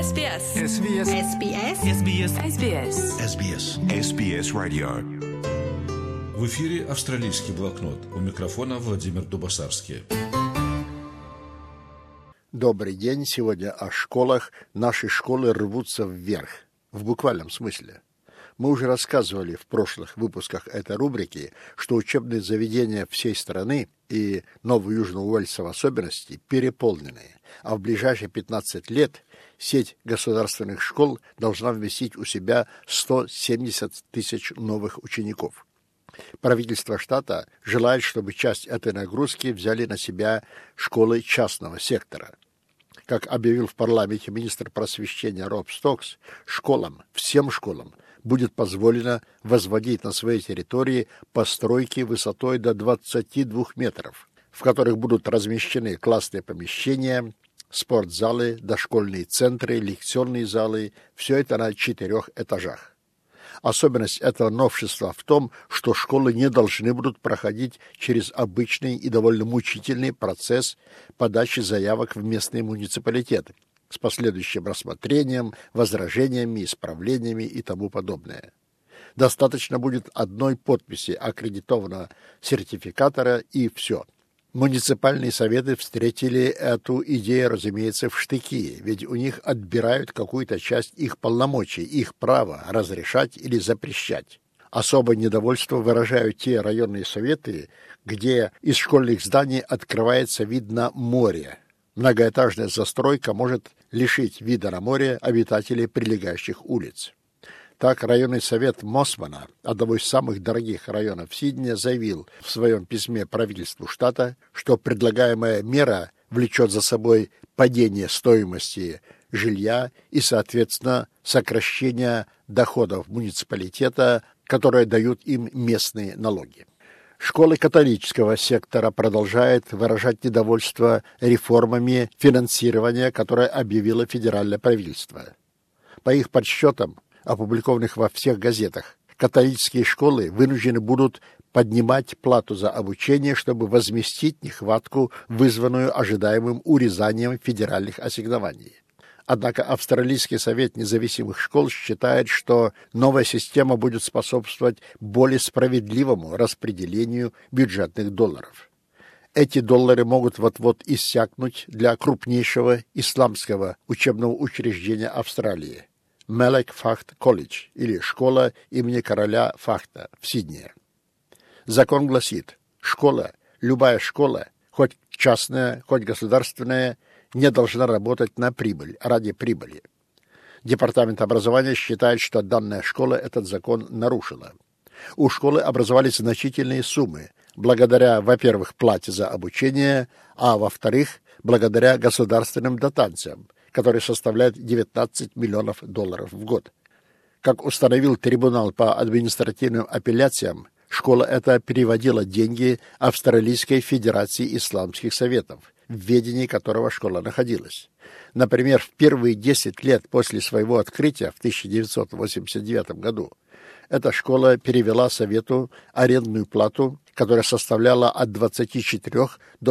SBS SBS SBS SBS SBS SBS SBS Radio. В эфире «Австралийский блокнот». У микрофона Владимир Дубасарский. Добрый день. Сегодня о школах. Наши школы рвутся вверх. В буквальном смысле. Мы уже рассказывали в прошлых выпусках этой рубрики, что учебные заведения всей страны и Нового Южного Уэльса в особенности переполнены, а в ближайшие 15 лет сеть государственных школ должна вместить у себя 170 тысяч новых учеников. Правительство штата желает, чтобы часть этой нагрузки взяли на себя школы частного сектора. Как объявил в парламенте министр просвещения Роб Стокс, всем школам будет позволено возводить на своей территории постройки высотой до 22 метров, в которых будут размещены классные помещения, спортзалы, дошкольные центры, лекционные залы, все это на 4 этажах. Особенность этого новшества в том, что школы не должны будут проходить через обычный и довольно мучительный процесс подачи заявок в местные муниципалитеты с последующим рассмотрением, возражениями, исправлениями и тому подобное. Достаточно будет одной подписи аккредитованного сертификатора и все. Муниципальные советы встретили эту идею, разумеется, в штыки, ведь у них отбирают какую-то часть их полномочий, их права разрешать или запрещать. Особое недовольство выражают те районные советы, где из школьных зданий открывается вид на море. Многоэтажная застройка может лишить вида на море обитателей прилегающих улиц. Так, районный совет Мосмана, одного из самых дорогих районов Сиднея, заявил в своем письме правительству штата, что предлагаемая мера влечет за собой падение стоимости жилья и, соответственно, сокращение доходов муниципалитета, которые дают им местные налоги. Школы католического сектора продолжают выражать недовольство реформами финансирования, которые объявило федеральное правительство. По их подсчетам, опубликованных во всех газетах, католические школы вынуждены будут поднимать плату за обучение, чтобы возместить нехватку, вызванную ожидаемым урезанием федеральных ассигнований. Однако Австралийский совет независимых школ считает, что новая система будет способствовать более справедливому распределению бюджетных долларов. Эти доллары могут вот-вот иссякнуть для крупнейшего исламского учебного учреждения Австралии – Малек Фахт Колледж или школа имени короля Фахта в Сиднее. Закон гласит, любая школа, хоть частная, хоть государственная, не должна работать на прибыль, ради прибыли. Департамент образования считает, что данная школа этот закон нарушила. У школы образовались значительные суммы, благодаря, во-первых, плате за обучение, а во-вторых, благодаря государственным дотациям, которые составляют $19 миллионов в год. Как установил трибунал по административным апелляциям, школа эта переводила деньги Австралийской Федерации Исламских Советов, в ведении которого школа находилась. Например, в первые 10 лет после своего открытия в 1989 году эта школа перевела Совету арендную плату, которая составляла от 24 до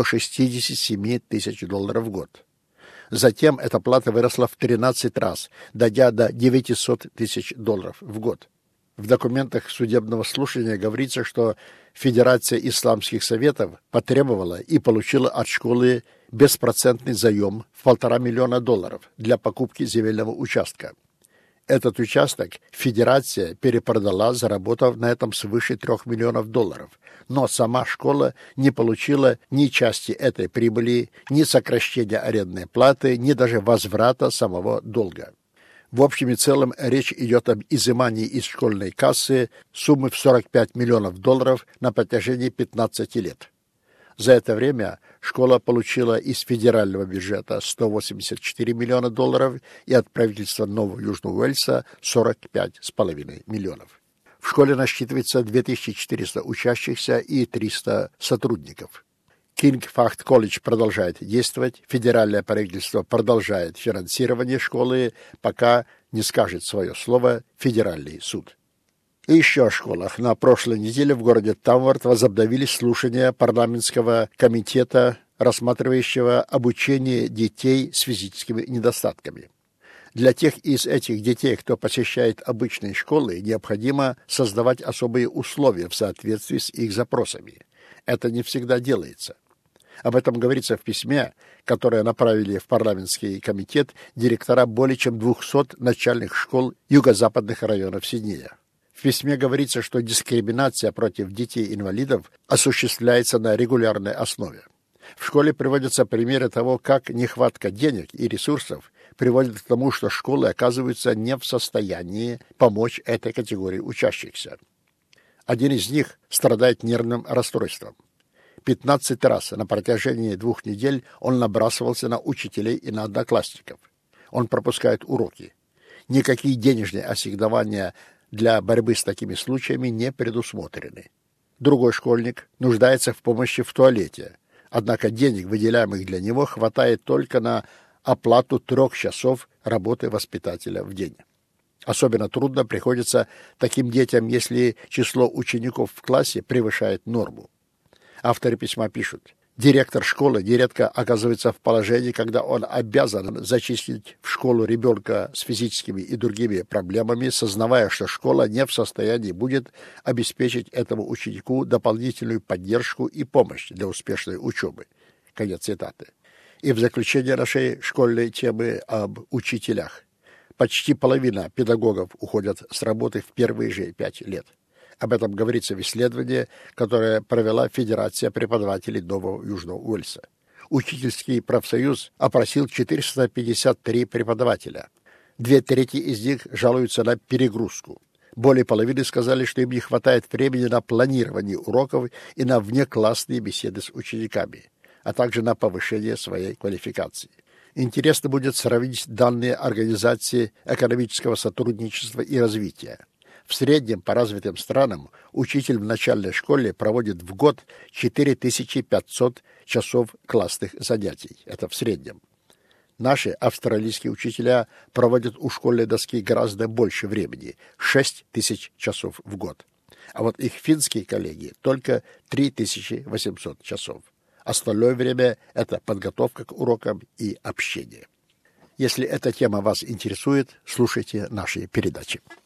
67 тысяч $, в год. Затем эта плата выросла в 13 раз, дойдя до 900 тысяч $, в год. В документах судебного слушания говорится, что Федерация Исламских Советов потребовала и получила от школы беспроцентный заем в $1,5 миллиона для покупки земельного участка. Этот участок Федерация перепродала, заработав на этом свыше $3 миллионов, но сама школа не получила ни части этой прибыли, ни сокращения арендной платы, ни даже возврата самого долга. В общем и целом речь идет об изымании из школьной кассы суммы в $45 миллионов на протяжении 15 лет. За это время школа получила из федерального бюджета $184 миллиона и от правительства Нового Южного Уэльса $45,5 миллионов. В школе насчитывается 2400 учащихся и 300 сотрудников. Кинг Фахт Колледж продолжает действовать, федеральное правительство продолжает финансирование школы, пока не скажет свое слово федеральный суд. И еще о школах. На прошлой неделе в городе Тамворт возобновились слушания парламентского комитета, рассматривающего обучение детей с физическими недостатками. Для тех из этих детей, кто посещает обычные школы, необходимо создавать особые условия в соответствии с их запросами. Это не всегда делается. Об этом говорится в письме, которое направили в парламентский комитет директора более чем 200 начальных школ юго-западных районов Сиднея. В письме говорится, что дискриминация против детей-инвалидов осуществляется на регулярной основе. В школе приводятся примеры того, как нехватка денег и ресурсов приводит к тому, что школы оказываются не в состоянии помочь этой категории учащихся. Один из них страдает нервным расстройством. 15 раз на протяжении 2 недель он набрасывался на учителей и на одноклассников. Он пропускает уроки. Никакие денежные ассигнования для борьбы с такими случаями не предусмотрены. Другой школьник нуждается в помощи в туалете, однако денег, выделяемых для него, хватает только на оплату 3 часов работы воспитателя в день. Особенно трудно приходится таким детям, если число учеников в классе превышает норму. Авторы письма пишут: директор школы нередко оказывается в положении, когда он обязан зачислить в школу ребенка с физическими и другими проблемами, сознавая, что школа не в состоянии будет обеспечить этому ученику дополнительную поддержку и помощь для успешной учебы. Конец цитаты. И в заключение нашей школьной темы об учителях. Почти половина педагогов уходят с работы в первые же 5 лет. Об этом говорится в исследовании, которое провела Федерация преподавателей Нового Южного Уэльса. Учительский профсоюз опросил 453 преподавателя. 2/3 из них жалуются на перегрузку. Более половины сказали, что им не хватает времени на планирование уроков и на внеклассные беседы с учениками, а также на повышение своей квалификации. Интересно будет сравнить данные Организации экономического сотрудничества и развития. В среднем по развитым странам учитель в начальной школе проводит в год 4500 часов классных занятий. Это в среднем. Наши австралийские учителя проводят у школьной доски гораздо больше времени – 6000 часов в год. А вот их финские коллеги – только 3800 часов. Остальное время – это подготовка к урокам и общение. Если эта тема вас интересует, слушайте наши передачи.